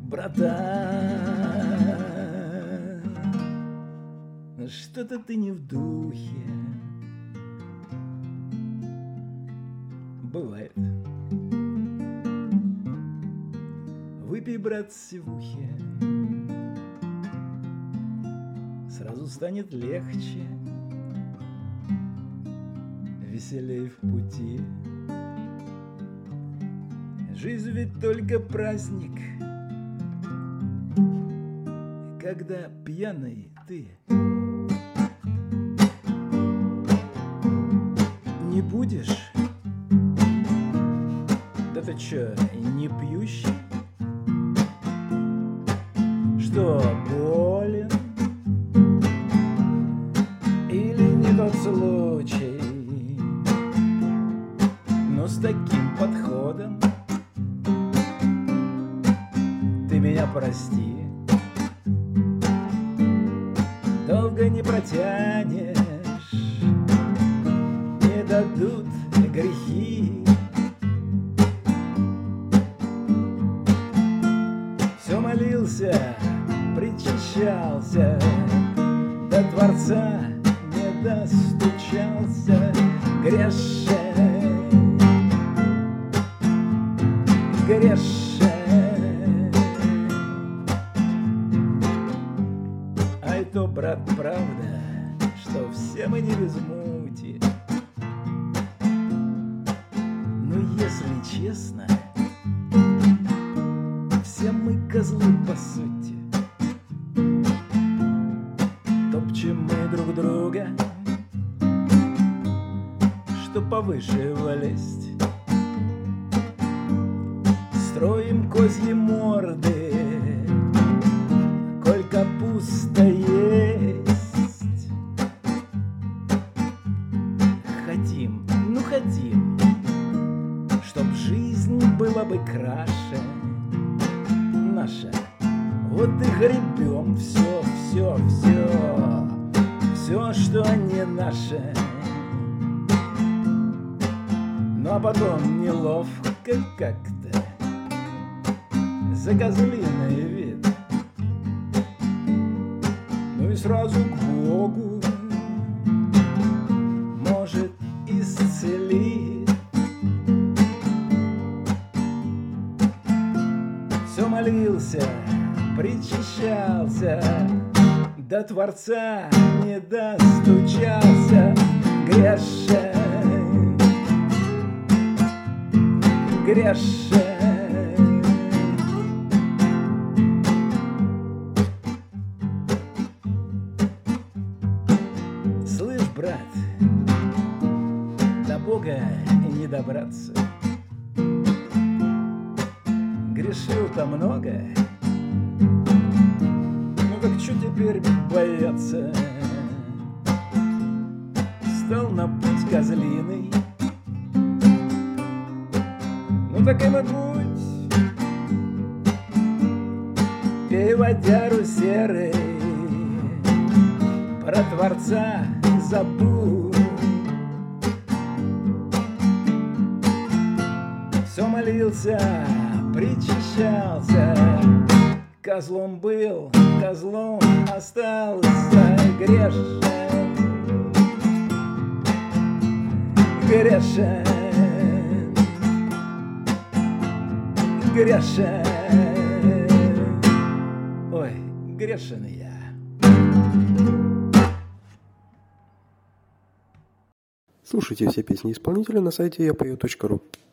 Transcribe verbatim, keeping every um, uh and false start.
Братан, что-то ты не в духе. Бывает. Выпей, брат, сивухи, сразу станет легче, веселей в пути. Жизнь ведь только праздник, когда пьяный ты. Не будешь? Да ты чё, не пьющий? Что, болен? Или не тот случай? Но с таким подходом ты меня прости. Долго не протянешь, не дадут грехи. Все молился, причащался, до Творца не достучался. Грешен, грешен. А это, брат, правда, что все мы не без мути. Но если честно, все мы козлы по сути. Топчем мы друг друга, что повыше влезть. Строим козьи морды, коль капуста есть. Хотим, ну хотим, чтоб жизнь была бы краше наша. Вот и гребем все, все, все, все, что не наше. Ну а потом неловко как-то за козлиный вид. Ну и сразу к Богу, может, исцелит. Все молился, причащался, до Творца не достучался. Грешен, грешен. Слышь, брат, до Бога не добраться. Грешил-то много, ну так что теперь бояться? Стал на путь козлиный, ну так и на путь. Пей водяру серый, про Творца забудь. Все молился, причащался, козлом был, козлом остался. Грешен, грешен, грешен. Ой, грешен я. Слушайте все песни исполнителя на сайте я пою точка ру.